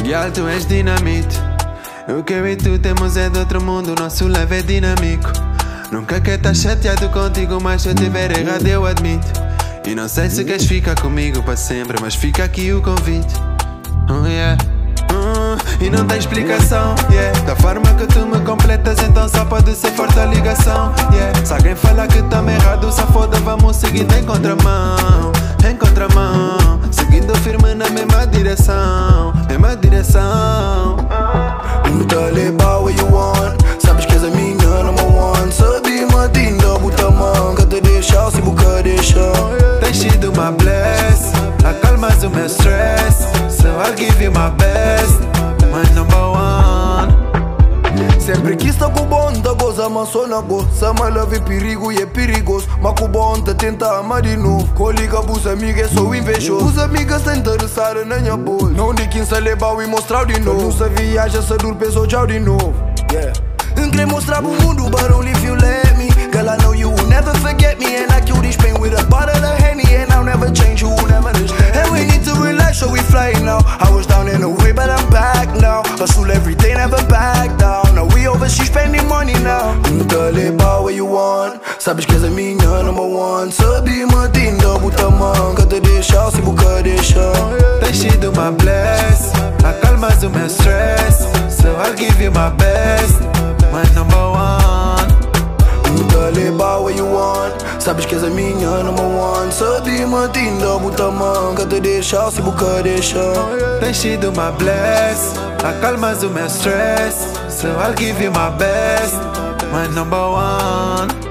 Girl, tu és dinamite. O que eu e tu temos é de outro mundo, nosso leve é dinâmico. Nunca quer estar chateado contigo, mas se eu tiver errado eu admito. E não sei se queres ficar comigo para sempre, mas fica aqui o convite. Oh yeah. E não tem explicação, yeah. Da forma que tu me completas, então só pode ser forte a ligação, yeah. Se alguém falar que tamo errado, só foda, vamos seguindo em contramão. Em contramão, seguindo firme na mesma direção. Mesma direção. Muita legal what you want. Sabes que és a minha number one. Sabe matinda, buta manga. Te deixar se boca deixar. Tens sido my bless, acalmas o meu stress. So I'll give you my best, my number one. Sempre quis estar com bom, tá goza, mas só na goza. My love é perigo e é perigoso. Mas com bom, tá tenta amar de novo. Coliga, os amigos, sou invejoso. Os amigos estão interessados na minha bolsa. Não de quem se levar e mostrar de novo. Não se viaja, se dur, pensou tchau de novo. Yeah. Querer mostrar pro mundo, but only if you let me. Girl, I know you will never forget me. And I kill this pain with a bottle of Henny. And I'll never change, you will never understand. And we need to relax, so we fly now. I was down in the way, but I'm back now. Hustle every day, never back down. Now we overseas spending money now. Nunca levar what you want. Sabes que és a minha number one. Sabe matinda, buta manga. Te deixar se boca deixar. Tens sido my bless, acalmas o meu stress. So I'll give you my best, my number one. Nunca levar what you want. Sabes que és a minha number one. Sabe matinda, buta manga. Te deixar se boca deixar. Tens sido my bless, acalmas o meu stress. So I'll give you my best, my number one.